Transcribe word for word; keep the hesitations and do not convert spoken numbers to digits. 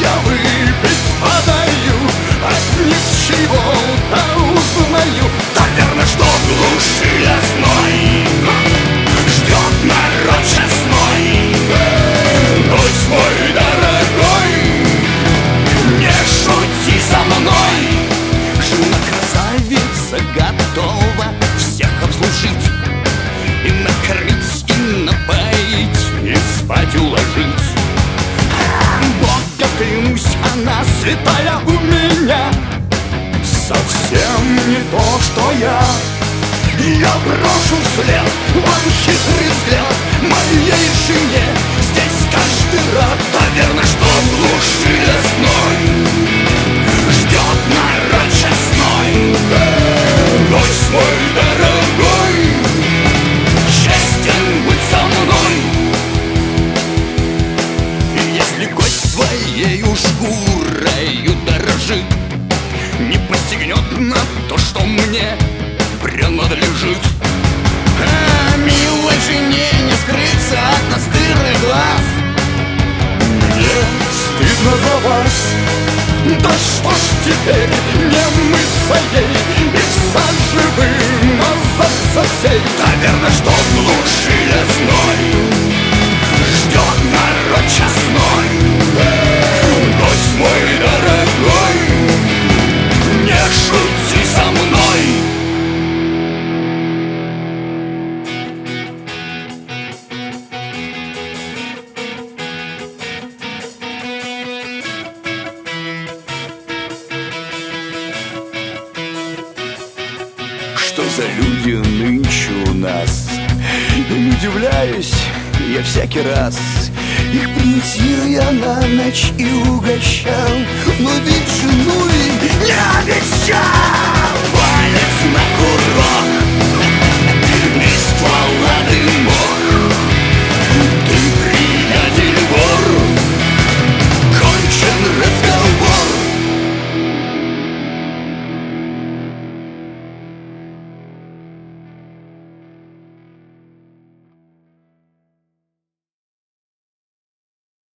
я выпить подаю, от ничего-то узнаю. Наверное, что в глуши лесной ждет народ честной. Гость мой дорогой, не шути со мной. Жена красавица готова всех обслужить, и накормить, и напоить, и спать уложить. Бога клянусь, она святая у меня, совсем не то, что я. Я брошу вслед вам хитрый взгляд моей жене. Здесь каждый рад, наверное, что в глуши лесной ждет народ честной. Гость мой дорогой, честен будь со мной. И если гость своею шкурою дорожит, не посягнет на то, что мне принадлежит. А милой жене не скрыться от настырных глаз. Мне стыдно за вас, да что ж теперь не мыться ей и за живым остаться всей. Наверное, что в глуши лесной ждет народ честной. Гость мой дорогой, не шути со мной. Что за люди нынче у нас? Не удивляюсь я всякий раз. Их приютил я на ночь и угощал, но ведь жену не обещал. Палец на курок,